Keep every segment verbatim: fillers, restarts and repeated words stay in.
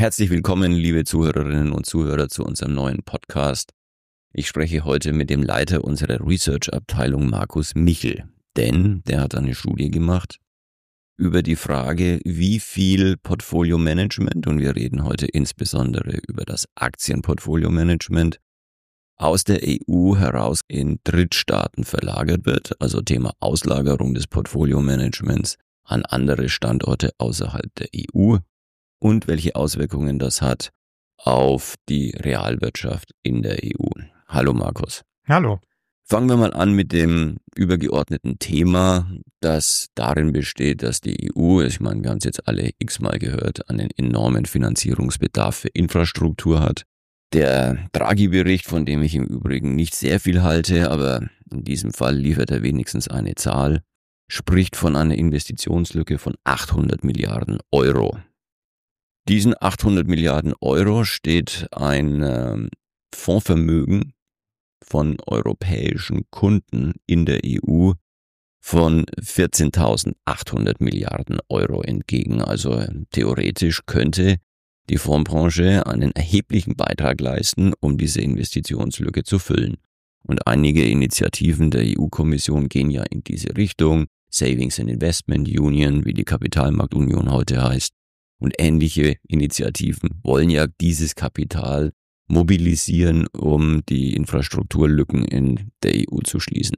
Herzlich willkommen, liebe Zuhörerinnen und Zuhörer, zu unserem neuen Podcast. Ich spreche heute mit dem Leiter unserer Research-Abteilung, Markus Michel, denn der hat eine Studie gemacht über die Frage, wie viel Portfolio-Management, und wir reden heute insbesondere über das Aktienportfolio-Management, aus der E U heraus in Drittstaaten verlagert wird, also Thema Auslagerung des Portfolio-Managements an andere Standorte außerhalb der E U und welche Auswirkungen das hat auf die Realwirtschaft in der E U. Hallo Markus. Hallo. Fangen wir mal an mit dem übergeordneten Thema, das darin besteht, dass die E U, ich meine, wir haben es jetzt alle x-mal gehört, einen enormen Finanzierungsbedarf für Infrastruktur hat. Der Draghi-Bericht, von dem ich im Übrigen nicht sehr viel halte, aber in diesem Fall liefert er wenigstens eine Zahl, spricht von einer Investitionslücke von achthundert Milliarden Euro. Diesen achthundert Milliarden Euro steht ein äh, Fondsvermögen von europäischen Kunden in der E U von vierzehntausendachthundert Milliarden Euro entgegen. Also äh, theoretisch könnte die Fondsbranche einen erheblichen Beitrag leisten, um diese Investitionslücke zu füllen. Und einige Initiativen der E U-Kommission gehen ja in diese Richtung. Savings and Investment Union, wie die Kapitalmarktunion heute heißt. Und ähnliche Initiativen wollen ja dieses Kapital mobilisieren, um die Infrastrukturlücken in der E U zu schließen.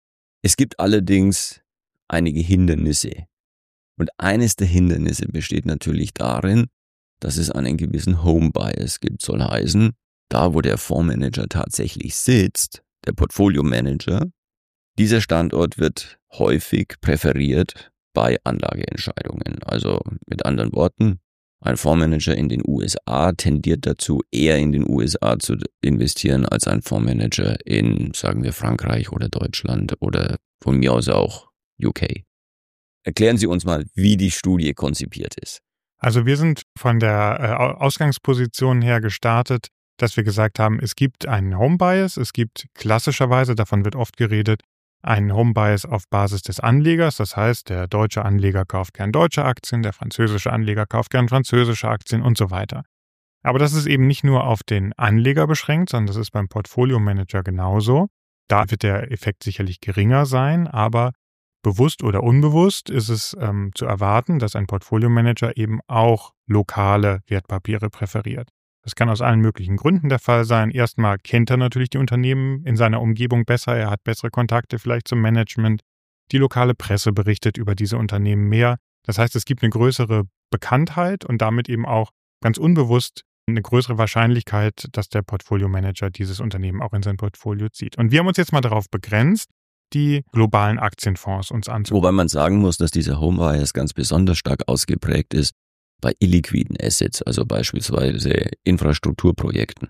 Es gibt allerdings einige Hindernisse. Und eines der Hindernisse besteht natürlich darin, dass es einen gewissen Home Bias gibt, soll heißen, da wo der Fondsmanager tatsächlich sitzt, der Portfolio Manager, dieser Standort wird häufig präferiert bei Anlageentscheidungen. Also mit anderen Worten, ein Fondsmanager in den U S A tendiert dazu, eher in den U S A zu investieren als ein Fondsmanager in, sagen wir, Frankreich oder Deutschland oder von mir aus auch U K. Erklären Sie uns mal, wie die Studie konzipiert ist. Also wir sind von der äh, Ausgangsposition her gestartet, dass wir gesagt haben, es gibt einen Home Bias, es gibt klassischerweise, davon wird oft geredet, einen Home Bias auf Basis des Anlegers. Das heißt, der deutsche Anleger kauft gern deutsche Aktien, der französische Anleger kauft gern französische Aktien und so weiter. Aber das ist eben nicht nur auf den Anleger beschränkt, sondern das ist beim Portfolio Manager genauso. Da wird der Effekt sicherlich geringer sein, aber bewusst oder unbewusst ist es ähm, zu erwarten, dass ein Portfolio-Manager eben auch lokale Wertpapiere präferiert. Das kann aus allen möglichen Gründen der Fall sein. Erstmal kennt er natürlich die Unternehmen in seiner Umgebung besser, er hat bessere Kontakte vielleicht zum Management. Die lokale Presse berichtet über diese Unternehmen mehr. Das heißt, es gibt eine größere Bekanntheit und damit eben auch ganz unbewusst eine größere Wahrscheinlichkeit, dass der Portfolio-Manager dieses Unternehmen auch in sein Portfolio zieht. Und wir haben uns jetzt mal darauf begrenzt, die globalen Aktienfonds uns anzugucken. Wobei man sagen muss, dass dieser Home Bias ganz besonders stark ausgeprägt ist bei illiquiden Assets, also beispielsweise Infrastrukturprojekten.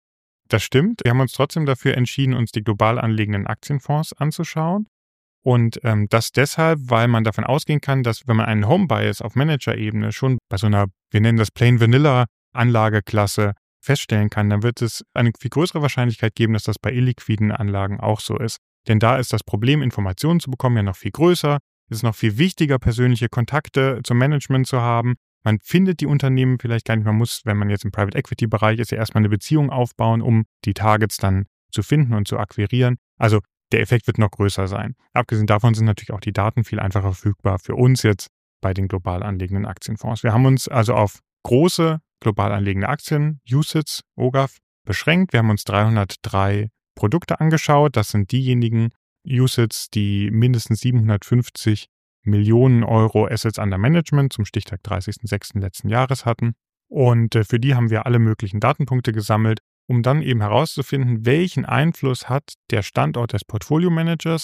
Das stimmt. Wir haben uns trotzdem dafür entschieden, uns die global anlegenden Aktienfonds anzuschauen. Und ähm, das deshalb, weil man davon ausgehen kann, dass wenn man einen Home Bias auf Managerebene schon bei so einer, wir nennen das Plain Vanilla Anlageklasse feststellen kann, dann wird es eine viel größere Wahrscheinlichkeit geben, dass das bei illiquiden Anlagen auch so ist. Denn da ist das Problem, Informationen zu bekommen, ja noch viel größer. Es ist noch viel wichtiger, persönliche Kontakte zum Management zu haben. Man findet die Unternehmen vielleicht gar nicht. Man muss, wenn man jetzt im Private Equity Bereich ist, ja erstmal eine Beziehung aufbauen, um die Targets dann zu finden und zu akquirieren. Also der Effekt wird noch größer sein. Abgesehen davon sind natürlich auch die Daten viel einfacher verfügbar für uns jetzt bei den global anlegenden Aktienfonds. Wir haben uns also auf große global anlegende Aktien, U C I T S, O G A F, beschränkt. Wir haben uns dreihundertdrei Produkte angeschaut. Das sind diejenigen U C I Ts, die mindestens siebenhundertfünfzig Millionen Euro Assets under Management zum Stichtag dreißigsten sechsten letzten Jahres hatten. Und für die haben wir alle möglichen Datenpunkte gesammelt, um dann eben herauszufinden, welchen Einfluss hat der Standort des Portfolio-Managers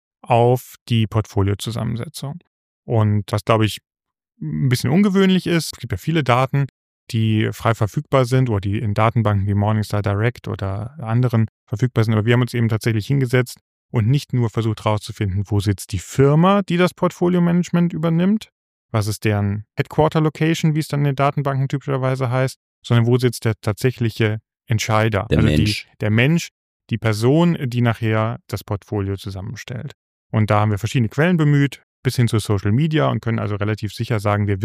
auf die Portfoliozusammensetzung. Und was, glaube ich, ein bisschen ungewöhnlich ist, es gibt ja viele Daten, die frei verfügbar sind oder die in Datenbanken wie Morningstar Direct oder anderen verfügbar sind. Aber wir haben uns eben tatsächlich hingesetzt und nicht nur versucht herauszufinden, wo sitzt die Firma, die das Portfolio-Management übernimmt, was ist deren Headquarter-Location, wie es dann in den Datenbanken typischerweise heißt, sondern wo sitzt der tatsächliche Entscheider, der also Mensch. Die, der Mensch, die Person, die nachher das Portfolio zusammenstellt. Und da haben wir verschiedene Quellen bemüht, bis hin zu Social Media und können also relativ sicher sagen, wir wissen,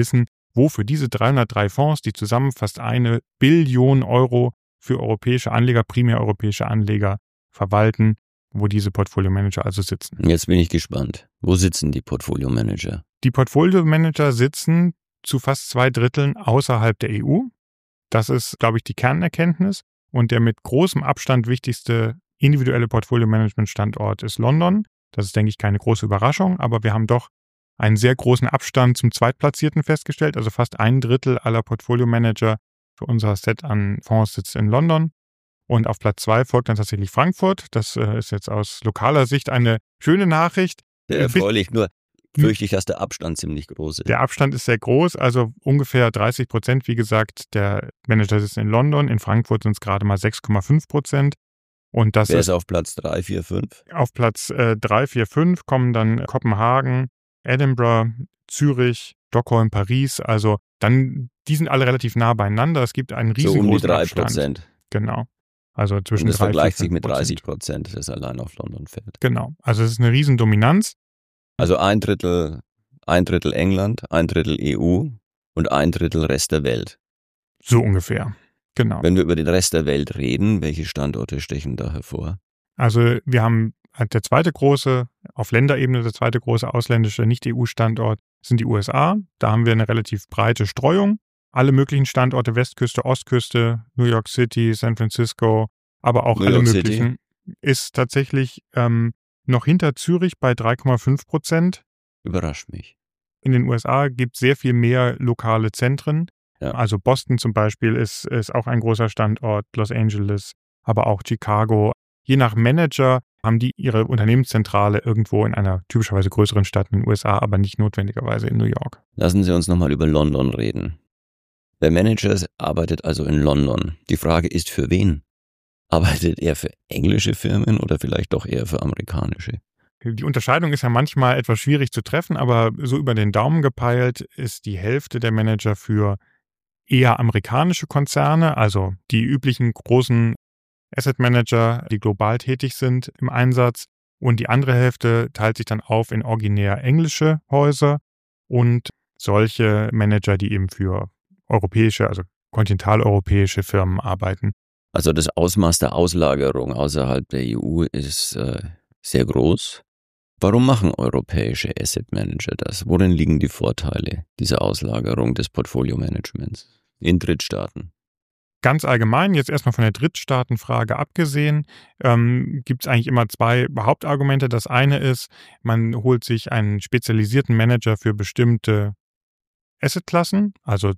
wo für diese dreihundertdrei Fonds, die zusammen fast eine Billion Euro für europäische Anleger, primär europäische Anleger verwalten, wo diese Portfolio-Manager also sitzen. Jetzt bin ich gespannt. Wo sitzen die Portfolio-Manager? Die Portfolio-Manager sitzen zu fast zwei Dritteln außerhalb der E U. Das ist, glaube ich, die Kernerkenntnis. Und der mit großem Abstand wichtigste individuelle Portfolio-Management-Standort ist London. Das ist, denke ich, keine große Überraschung, aber wir haben doch einen sehr großen Abstand zum Zweitplatzierten festgestellt. Also fast ein Drittel aller Portfolio-Manager für unser Set an Fonds sitzt in London. Und auf Platz zwei folgt dann tatsächlich Frankfurt. Das äh, ist jetzt aus lokaler Sicht eine schöne Nachricht. Sehr erfreulich, nur fürchte ich, dass der Abstand ziemlich groß ist. Der Abstand ist sehr groß, also ungefähr dreißig Prozent, wie gesagt, der Manager sitzen in London. In Frankfurt sind es gerade mal sechs Komma fünf Prozent. Und das Wer ist ist auf Platz drei, vier, fünf? Auf Platz äh, drei, vier, fünf kommen dann Kopenhagen, Edinburgh, Zürich, Stockholm, Paris. Also dann, die sind alle relativ nah beieinander. Es gibt einen riesengroßen So um die drei Abstand. Prozent. Genau. Also zwischen Und das drei, vergleicht vier, sich mit fünf Prozent. dreißig Prozent, das allein auf London fällt. Genau. Also es ist eine Riesendominanz. Also ein Drittel, ein Drittel England, ein Drittel E U und ein Drittel Rest der Welt. So ungefähr. Genau. Wenn wir über den Rest der Welt reden, welche Standorte stechen da hervor? Also wir haben der zweite große, auf Länderebene der zweite große ausländische Nicht-E U-Standort sind die U S A. Da haben wir eine relativ breite Streuung. Alle möglichen Standorte, Westküste, Ostküste, New York City, San Francisco, aber auch New alle York möglichen, City. Ist tatsächlich ähm, noch hinter Zürich bei drei Komma fünf Prozent. Überrascht mich. In den U S A gibt es sehr viel mehr lokale Zentren. Ja. Also Boston zum Beispiel ist, ist auch ein großer Standort, Los Angeles, aber auch Chicago. Je nach Manager haben die ihre Unternehmenszentrale irgendwo in einer typischerweise größeren Stadt in den U S A, aber nicht notwendigerweise in New York. Lassen Sie uns nochmal über London reden. Der Manager arbeitet also in London. Die Frage ist, für wen? Arbeitet er für englische Firmen oder vielleicht doch eher für amerikanische? Die Unterscheidung ist ja manchmal etwas schwierig zu treffen, aber so über den Daumen gepeilt ist die Hälfte der Manager für eher amerikanische Konzerne, also die üblichen großen Asset Manager, die global tätig sind im Einsatz. Und die andere Hälfte teilt sich dann auf in originär englische Häuser und solche Manager, die eben für europäische, also kontinentaleuropäische Firmen arbeiten. Also das Ausmaß der Auslagerung außerhalb der E U ist äh, sehr groß. Warum machen europäische Asset Manager das? Worin liegen die Vorteile dieser Auslagerung des Portfolio-Managements in Drittstaaten? Ganz allgemein, jetzt erstmal von der Drittstaatenfrage abgesehen, ähm, gibt es eigentlich immer zwei Hauptargumente. Das eine ist, man holt sich einen spezialisierten Manager für bestimmte Assetklassen, also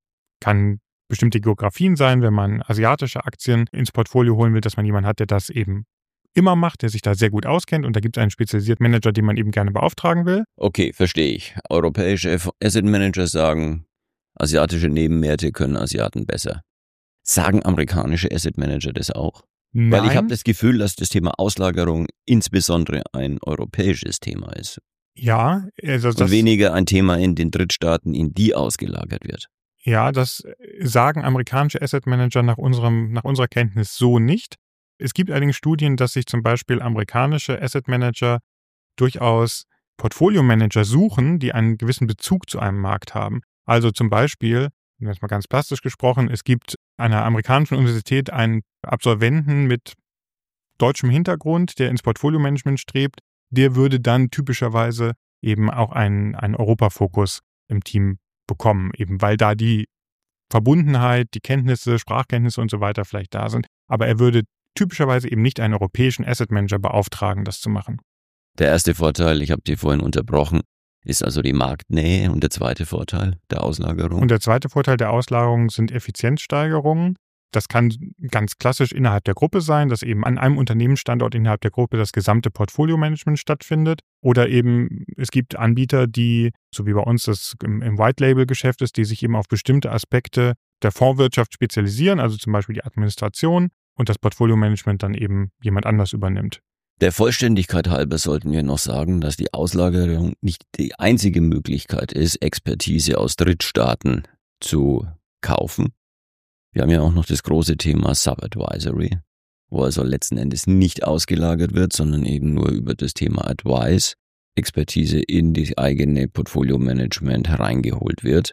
kann bestimmte Geografien sein, wenn man asiatische Aktien ins Portfolio holen will, dass man jemanden hat, der das eben immer macht, der sich da sehr gut auskennt und da gibt es einen spezialisierten Manager, den man eben gerne beauftragen will. Okay, verstehe ich. Europäische Asset Manager sagen, asiatische Nebenwerte können Asiaten besser. Sagen amerikanische Asset Manager das auch? Nein. Weil ich habe das Gefühl, dass das Thema Auslagerung insbesondere ein europäisches Thema ist. Ja, also das, und weniger ein Thema in den Drittstaaten, in die ausgelagert wird. Ja, das sagen amerikanische Asset Manager nach unserem, nach unserer Kenntnis so nicht. Es gibt allerdings Studien, dass sich zum Beispiel amerikanische Asset Manager durchaus Portfolio-Manager suchen, die einen gewissen Bezug zu einem Markt haben. Also zum Beispiel, jetzt mal ganz plastisch gesprochen, es gibt an einer amerikanischen Universität einen Absolventen mit deutschem Hintergrund, der ins Portfolio-Management strebt. Der würde dann typischerweise eben auch einen, einen Europafokus im Team bekommen, eben weil da die Verbundenheit, die Kenntnisse, Sprachkenntnisse und so weiter vielleicht da sind. Aber er würde typischerweise eben nicht einen europäischen Asset Manager beauftragen, das zu machen. Der erste Vorteil, ich habe die vorhin unterbrochen, ist also die Marktnähe und der zweite Vorteil der Auslagerung. Und der zweite Vorteil der Auslagerung sind Effizienzsteigerungen. Das kann ganz klassisch innerhalb der Gruppe sein, dass eben an einem Unternehmensstandort innerhalb der Gruppe das gesamte Portfolio-Management stattfindet. Oder eben es gibt Anbieter, die, so wie bei uns das im, im White-Label-Geschäft ist, die sich eben auf bestimmte Aspekte der Fondswirtschaft spezialisieren, also zum Beispiel die Administration und das Portfolio-Management dann eben jemand anders übernimmt. Der Vollständigkeit halber sollten wir noch sagen, dass die Auslagerung nicht die einzige Möglichkeit ist, Expertise aus Drittstaaten zu kaufen. Wir haben ja auch noch das große Thema Sub-Advisory, wo also letzten Endes nicht ausgelagert wird, sondern eben nur über das Thema Advice Expertise in die eigene Portfolio-Management hereingeholt wird.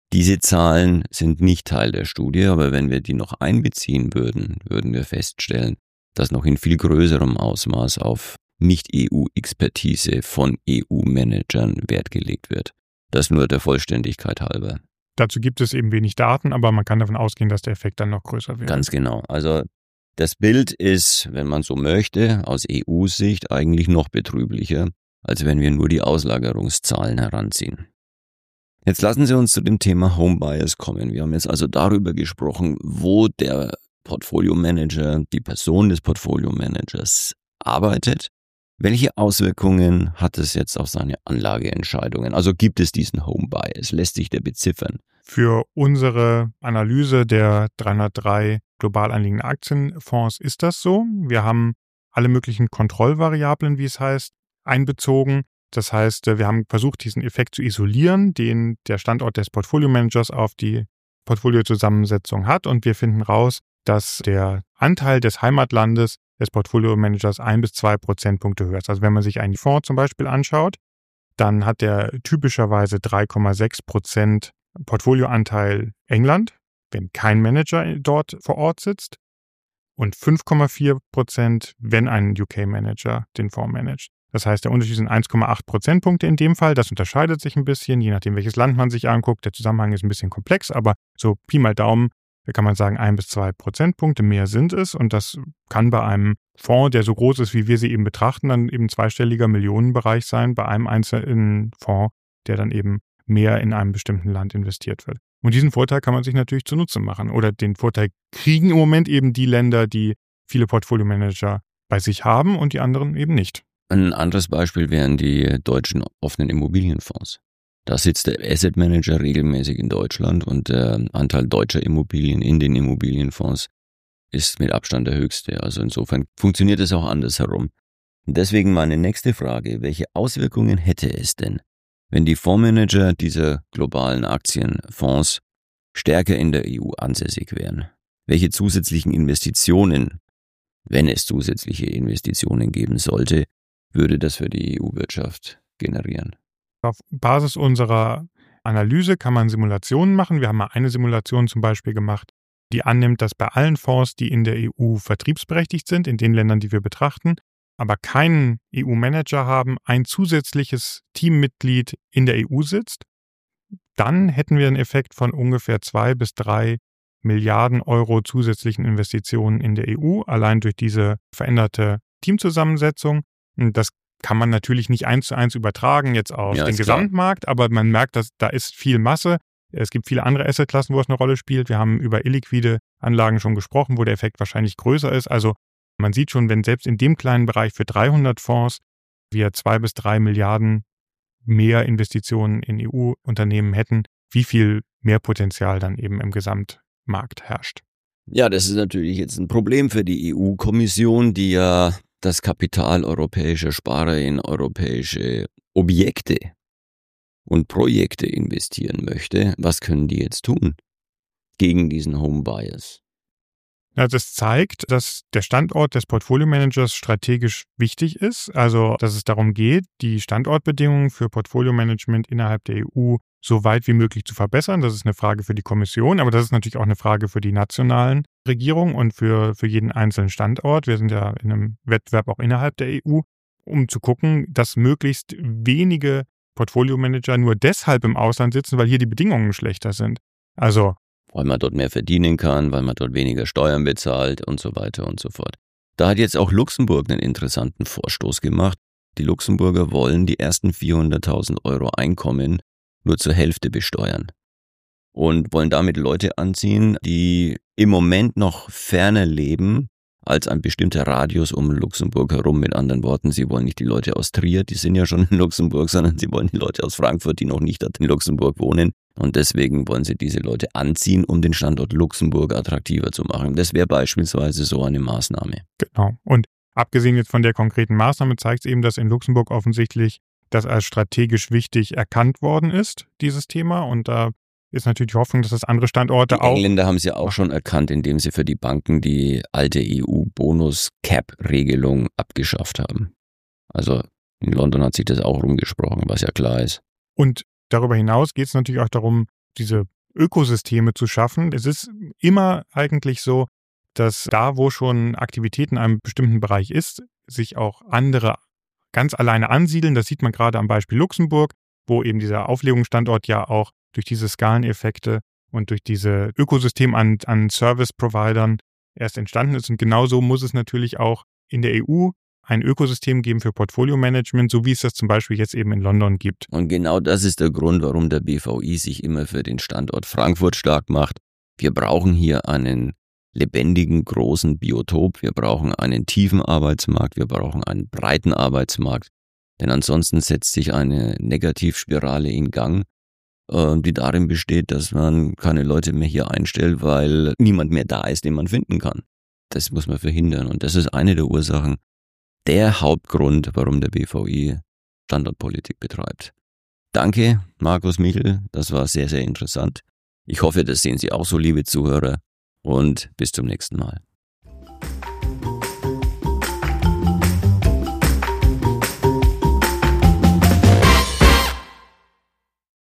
Diese Zahlen sind nicht Teil der Studie, aber wenn wir die noch einbeziehen würden, würden wir feststellen, dass noch in viel größerem Ausmaß auf Nicht-E U-Expertise von E U-Managern Wert gelegt wird. Das nur der Vollständigkeit halber. Dazu gibt es eben wenig Daten, aber man kann davon ausgehen, dass der Effekt dann noch größer wird. Ganz genau. Also das Bild ist, wenn man so möchte, aus E U-Sicht eigentlich noch betrüblicher, als wenn wir nur die Auslagerungszahlen heranziehen. Jetzt lassen Sie uns zu dem Thema Home Bias kommen. Wir haben jetzt also darüber gesprochen, wo der Portfolio Manager, die Person des Portfolio Managers arbeitet. Welche Auswirkungen hat es jetzt auf seine Anlageentscheidungen? Also gibt es diesen Home Bias? Lässt sich der beziffern? Für unsere Analyse der dreihundertdrei global anliegenden Aktienfonds ist das so. Wir haben alle möglichen Kontrollvariablen, wie es heißt, einbezogen. Das heißt, wir haben versucht, diesen Effekt zu isolieren, den der Standort des Portfolio-Managers auf die Portfoliozusammensetzung hat. Und wir finden raus, dass der Anteil des Heimatlandes des Portfolio-Managers ein bis zwei Prozentpunkte höher ist. Also wenn man sich einen Fonds zum Beispiel anschaut, dann hat der typischerweise drei Komma sechs Prozent Portfolioanteil England, wenn kein Manager dort vor Ort sitzt, und fünf Komma vier Prozent, wenn ein U K-Manager den Fonds managt. Das heißt, der Unterschied sind eins Komma acht Prozentpunkte in dem Fall. Das unterscheidet sich ein bisschen, je nachdem, welches Land man sich anguckt. Der Zusammenhang ist ein bisschen komplex, aber so Pi mal Daumen, da kann man sagen, ein bis zwei Prozentpunkte mehr sind es. Und das kann bei einem Fonds, der so groß ist, wie wir sie eben betrachten, dann eben zweistelliger Millionenbereich sein, bei einem einzelnen Fonds, der dann eben mehr in einem bestimmten Land investiert wird. Und diesen Vorteil kann man sich natürlich zunutze machen. Oder den Vorteil kriegen im Moment eben die Länder, die viele Portfolio-Manager bei sich haben und die anderen eben nicht. Ein anderes Beispiel wären die deutschen offenen Immobilienfonds. Da sitzt der Asset Manager regelmäßig in Deutschland und der Anteil deutscher Immobilien in den Immobilienfonds ist mit Abstand der höchste. Also insofern funktioniert es auch andersherum. Und deswegen meine nächste Frage: Welche Auswirkungen hätte es denn, wenn die Fondsmanager dieser globalen Aktienfonds stärker in der E U ansässig wären? Welche zusätzlichen Investitionen, wenn es zusätzliche Investitionen geben sollte, würde das für die E U-Wirtschaft generieren? Auf Basis unserer Analyse kann man Simulationen machen. Wir haben mal eine Simulation zum Beispiel gemacht, die annimmt, dass bei allen Fonds, die in der E U vertriebsberechtigt sind, in den Ländern, die wir betrachten, aber keinen E U-Manager haben, ein zusätzliches Teammitglied in der E U sitzt, dann hätten wir einen Effekt von ungefähr zwei bis drei Milliarden Euro zusätzlichen Investitionen in der E U, allein durch diese veränderte Teamzusammensetzung. Das kann man natürlich nicht eins zu eins übertragen jetzt auf Ja, den ist klar. Gesamtmarkt, aber man merkt, dass da ist viel Masse. Es gibt viele andere Assetklassen, wo es eine Rolle spielt. Wir haben über illiquide Anlagen schon gesprochen, wo der Effekt wahrscheinlich größer ist. Also man sieht schon, wenn selbst in dem kleinen Bereich für dreihundert Fonds wir zwei bis drei Milliarden mehr Investitionen in E U-Unternehmen hätten, wie viel mehr Potenzial dann eben im Gesamtmarkt herrscht. Ja, das ist natürlich jetzt ein Problem für die E U-Kommission, die ja das Kapital europäischer Sparer in europäische Objekte und Projekte investieren möchte. Was können die jetzt tun gegen diesen Home Bias? Ja, das zeigt, dass der Standort des Portfolio-Managers strategisch wichtig ist. Also, dass es darum geht, die Standortbedingungen für Portfolio-Management innerhalb der E U so weit wie möglich zu verbessern. Das ist eine Frage für die Kommission, aber das ist natürlich auch eine Frage für die nationalen Regierungen und für, für jeden einzelnen Standort. Wir sind ja in einem Wettbewerb auch innerhalb der E U, um zu gucken, dass möglichst wenige Portfolio-Manager nur deshalb im Ausland sitzen, weil hier die Bedingungen schlechter sind. Also Weil man dort mehr verdienen kann, weil man dort weniger Steuern bezahlt und so weiter und so fort. Da hat jetzt auch Luxemburg einen interessanten Vorstoß gemacht. Die Luxemburger wollen die ersten vierhunderttausend Euro Einkommen nur zur Hälfte besteuern und wollen damit Leute anziehen, die im Moment noch ferner leben als ein bestimmter Radius um Luxemburg herum. Mit anderen Worten, sie wollen nicht die Leute aus Trier, die sind ja schon in Luxemburg, sondern sie wollen die Leute aus Frankfurt, die noch nicht in Luxemburg wohnen. Und deswegen wollen sie diese Leute anziehen, um den Standort Luxemburg attraktiver zu machen. Das wäre beispielsweise so eine Maßnahme. Genau. Und abgesehen jetzt von der konkreten Maßnahme zeigt es eben, dass in Luxemburg offensichtlich das als strategisch wichtig erkannt worden ist, dieses Thema. Und da ist natürlich die Hoffnung, dass das andere Standorte Die auch... Die Engländer haben es ja auch schon erkannt, indem sie für die Banken die alte E U-Bonus-Cap-Regelung abgeschafft haben. Also in London hat sich das auch rumgesprochen, was ja klar ist. Und darüber hinaus geht es natürlich auch darum, diese Ökosysteme zu schaffen. Es ist immer eigentlich so, dass da, wo schon Aktivität in einem bestimmten Bereich ist, sich auch andere ganz alleine ansiedeln. Das sieht man gerade am Beispiel Luxemburg, wo eben dieser Auflegungsstandort ja auch durch diese Skaleneffekte und durch diese Ökosystem an, an Service-Providern erst entstanden ist. Und genauso muss es natürlich auch in der E U ein Ökosystem geben für Portfolio-Management, so wie es das zum Beispiel jetzt eben in London gibt. Und genau das ist der Grund, warum der B V I sich immer für den Standort Frankfurt stark macht. Wir brauchen hier einen lebendigen, großen Biotop. Wir brauchen einen tiefen Arbeitsmarkt. Wir brauchen einen breiten Arbeitsmarkt. Denn ansonsten setzt sich eine Negativspirale in Gang, die darin besteht, dass man keine Leute mehr hier einstellt, weil niemand mehr da ist, den man finden kann. Das muss man verhindern. Und das ist eine der Ursachen, der Hauptgrund, warum der B V I Standortpolitik betreibt. Danke, Markus Michel. Das war sehr, sehr interessant. Ich hoffe, das sehen Sie auch so, liebe Zuhörer. Und bis zum nächsten Mal.